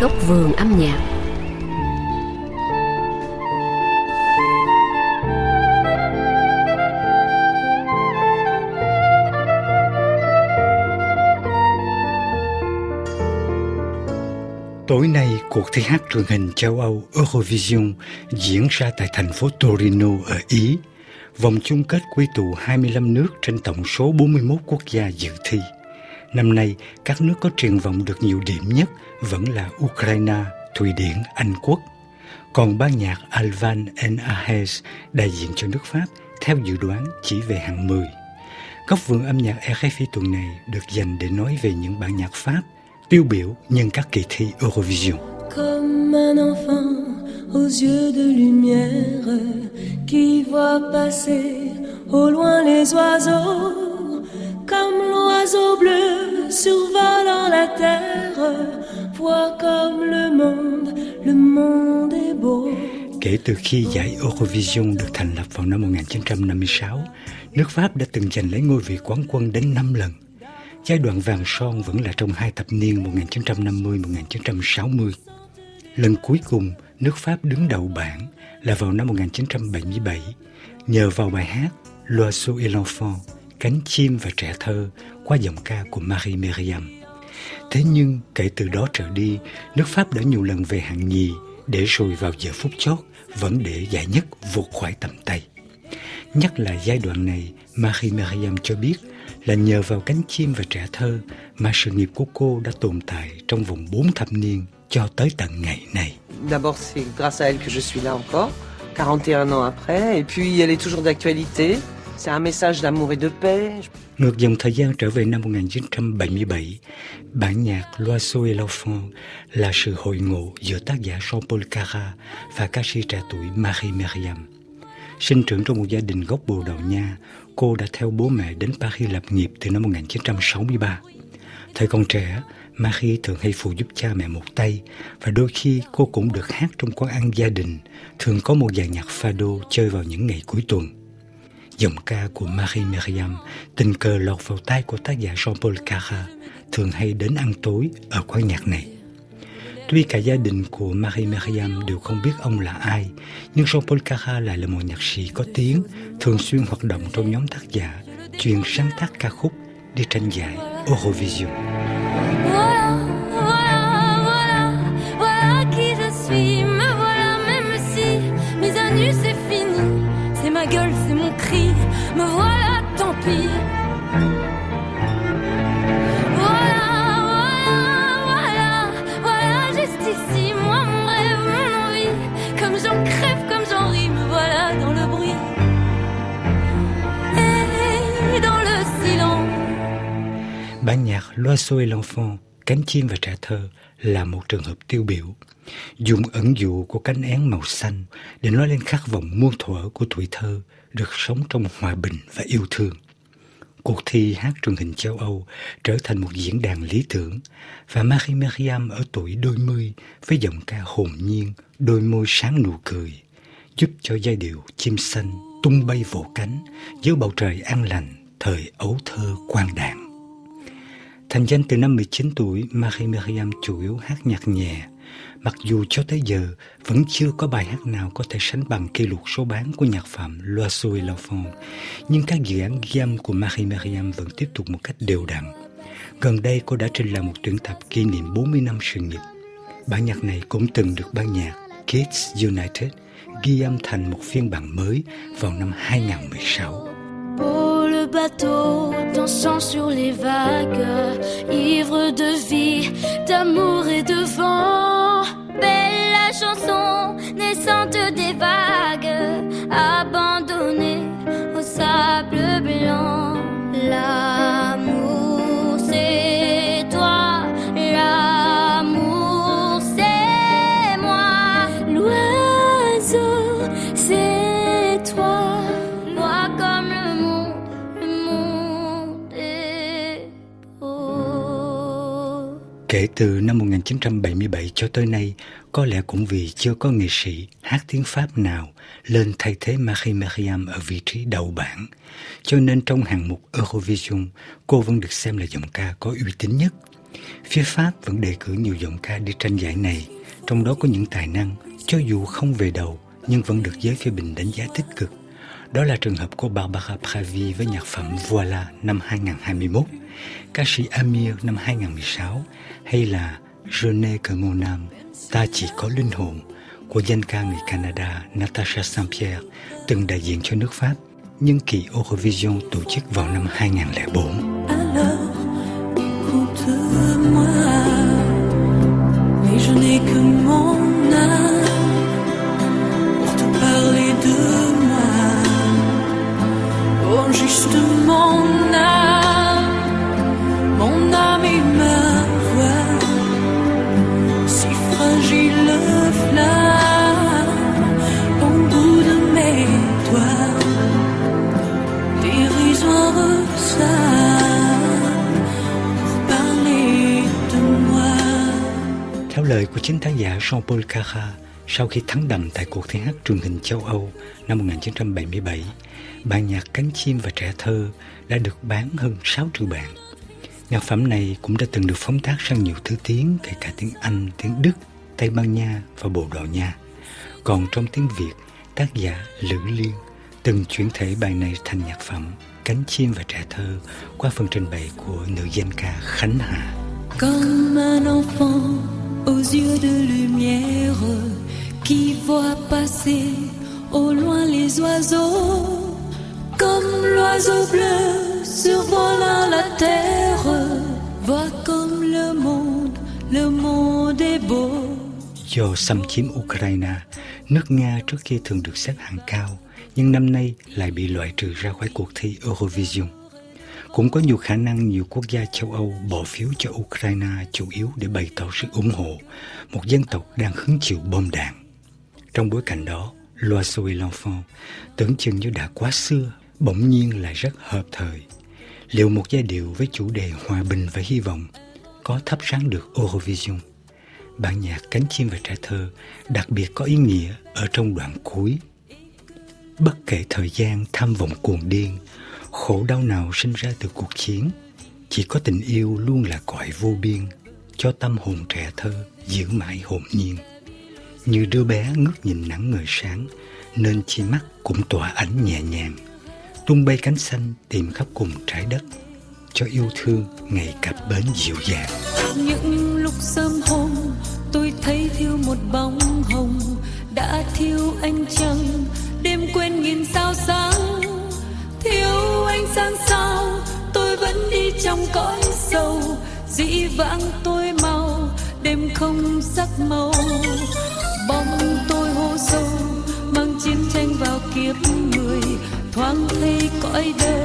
góc vườn âm nhạc. Tối nay, cuộc thi hát truyền hình châu Âu Eurovision diễn ra tại thành phố Torino ở Ý. Vòng chung kết quy tụ 25 nước trên tổng số 41 quốc gia dự thi. Năm nay, các nước có triển vọng được nhiều điểm nhất vẫn là Ukraine, Thụy Điển, Anh Quốc. Còn ban nhạc Alvan and Ahes đại diện cho nước Pháp theo dự đoán chỉ về hạng 10. Góc vườn âm nhạc RFI tuần này được dành để nói về những bản nhạc Pháp tiêu biểu nhân các kỳ thi Eurovision. Comme un enfant aux yeux de lumière qui voit passer au loin les oiseaux, comme l'oiseau bleu survolant la terre, voit comme le monde est beau. Kể từ khi giải Eurovision được thành lập vào năm 1956, nước Pháp đã từng giành lấy ngôi vị quán quân đến 5 lần. Giai đoạn vàng son vẫn là trong 2 thập niên 1950-1960. Lần cuối cùng nước Pháp đứng đầu bảng là vào năm 1977, nhờ vào bài hát L'Oiseau et l'Enfant, cánh chim và trẻ thơ qua giọng ca của Marie Myriam. Thế nhưng kể từ đó trở đi, nước Pháp đã nhiều lần về hạng nhì để rồi vào giờ phút chót vẫn để giải nhất vụt khỏi tầm tay. Nhắc lại giai đoạn này, Marie Myriam cho biết là nhờ vào cánh chim và trẻ thơ mà sự nghiệp của cô đã tồn tại trong vòng 4 thập niên cho tới tận ngày này. D'abord, c'est grâce à elle que je suis là encore, 41 ans après, et puis elle est toujours d'actualité. C'est un message d'amour et de paix. Ngược dòng thời gian trở về năm 1977, bản nhạc L'Oiseau et l'Enfant là sự hội ngộ giữa tác giả Jean-Paul Cara và ca sĩ trẻ tuổi Marie Myriam. Sinh trưởng trong một gia đình gốc Bồ Đào Nha, cô đã theo bố mẹ đến Paris lập nghiệp từ năm 1963. Thời còn trẻ, Marie thường hay phụ giúp cha mẹ một tay và đôi khi cô cũng được hát trong quán ăn gia đình, thường có một dàn nhạc fado chơi vào những ngày cuối tuần. Giọng ca của Marie Myriam tình cờ lọt vào tai của tác giả Jean-Paul Cara, thường hay đến ăn tối ở quán nhạc này. Tuy cả gia đình của Marie Myriam đều không biết ông là ai, nhưng Jean-Paul Cara lại là một nhạc sĩ có tiếng, thường xuyên hoạt động trong nhóm tác giả, chuyên sáng tác ca khúc đi tranh giải Eurovision. Voilà qui je suis, me voilà même si mise à nu c'est fini, c'est ma gueule, c'est mon cri, me voilà tant pis. Ici, moi, mon rêve, mon envie, comme j'en crève, comme j'en ris, me voilà dans le bruit et dans le silence. Bản nhạc L'Oiseau et l'Enfant, cánh chim và trẻ thơ là một trường hợp tiêu biểu, dùng ẩn dụ của cánh én màu xanh để nói lên khát vọng muôn thuở của tuổi thơ được sống trong hòa bình và yêu thương. Cuộc thi hát truyền hình châu Âu trở thành một diễn đàn lý tưởng và Marie Myriam ở tuổi đôi mươi với giọng ca hồn nhiên, đôi môi sáng nụ cười, giúp cho giai điệu chim xanh tung bay vỗ cánh giữa bầu trời an lành thời ấu thơ quang đảng. Thành danh từ năm 19 tuổi, Marie Myriam chủ yếu hát nhạc nhẹ, mặc dù cho tới giờ vẫn chưa có bài hát nào có thể sánh bằng kỷ lục số bán của nhạc phẩm L'Oiseau et l'Enfant, nhưng các dự án ghi âm của Marie Myriam vẫn tiếp tục một cách đều đặn. Gần đây cô đã trình làng một tuyển tập kỷ niệm 40 năm sự nghiệp. Bản nhạc này cũng từng được ban nhạc Kids United ghi âm thành một phiên bản mới vào năm 2016. Beau le bateau dansant sur les vagues, ivre de vie, d'amour et de vent. Belle la chanson naissante des vagues, abandonnée au sable blanc. L'amour c'est toi, l'amour c'est moi. L'oiseau c'est toi, moi comme le monde est beau. Kể từ năm 1977 cho tới nay, có lẽ cũng vì chưa có nghệ sĩ hát tiếng Pháp nào lên thay thế Marie Myriam ở vị trí đầu bảng, cho nên trong hạng mục Eurovision, cô vẫn được xem là giọng ca có uy tín nhất. Phía Pháp vẫn đề cử nhiều giọng ca đi tranh giải này, trong đó có những tài năng cho dù không về đầu nhưng vẫn được giới phê bình đánh giá tích cực. Đó là trường hợp của Barbara Pravi với nhạc phẩm Voilà năm 2021, ca sĩ Amir năm 2016, hay là Je n'ai que mon âme, ta chỉ có linh hồn của danh ca người Canada Natacha Saint-Pierre, từng đại diện cho nước Pháp nhân kỳ Eurovision tổ chức vào năm 2004. Alors, écoute-moi, mais je n'ai que mon âme pour te parler de moi. Oh, juste mon âme et ma voix, si fragile flamme au bout de mes doigts, dérisoire ça pour parler de moi. Theo lời của chính tác giả Jean-Paul Cara, sau khi thắng đậm tại cuộc thi hát truyền hình châu Âu năm 1977, ban nhạc Cánh chim và trẻ thơ đã được bán hơn 6 triệu bản. Nhạc phẩm này cũng đã từng được phóng tác sang nhiều thứ tiếng, kể cả tiếng Anh, tiếng Đức, Tây Ban Nha và Bồ Đào Nha. Còn trong tiếng Việt, tác giả Lữ Liên từng chuyển thể bài này thành nhạc phẩm Cánh chim và trẻ thơ qua phần trình bày của nữ danh ca Khánh Hà. Comme un enfant aux yeux de lumière qui voit passer au loin les oiseaux, comme l'oiseau bleu survolant la terre, voit comme le monde est beau. Do xâm chiếm Ukraine, nước Nga trước kia thường được xếp hạng cao, nhưng năm nay lại bị loại trừ ra khỏi cuộc thi Eurovision. Cũng có nhiều khả năng nhiều quốc gia châu Âu bỏ phiếu cho Ukraine chủ yếu để bày tỏ sự ủng hộ một dân tộc đang hứng chịu bom đạn. Trong bối cảnh đó, L'Oiseau et l'Enfant tưởng chừng như đã quá xưa, bỗng nhiên lại rất hợp thời. Liệu một giai điệu với chủ đề hòa bình và hy vọng có thắp sáng được Eurovision? Bản nhạc Cánh chim và trẻ thơ đặc biệt có ý nghĩa ở trong đoạn cuối. Bất kể thời gian tham vọng cuồng điên, khổ đau nào sinh ra từ cuộc chiến, chỉ có tình yêu luôn là cội vô biên, cho tâm hồn trẻ thơ giữ mãi hồn nhiên. Như đứa bé ngước nhìn nắng ngời sáng, nên chi mắt cũng tỏa ánh nhẹ nhàng, tung bay cánh xanh tìm khắp cùng trái đất, cho yêu thương ngày cập bến dịu dàng. Những lúc sớm hôm tôi thấy thiếu một bóng hồng, đã thiếu ánh trăng đêm quên nghìn sao sáng, thiếu ánh sáng sao tôi vẫn đi trong cõi sầu, dĩ vãng tôi mau đêm không sắc màu, bóng tôi hô sâu mang chiến tranh vào kiếp người, thoáng thấy cõi đời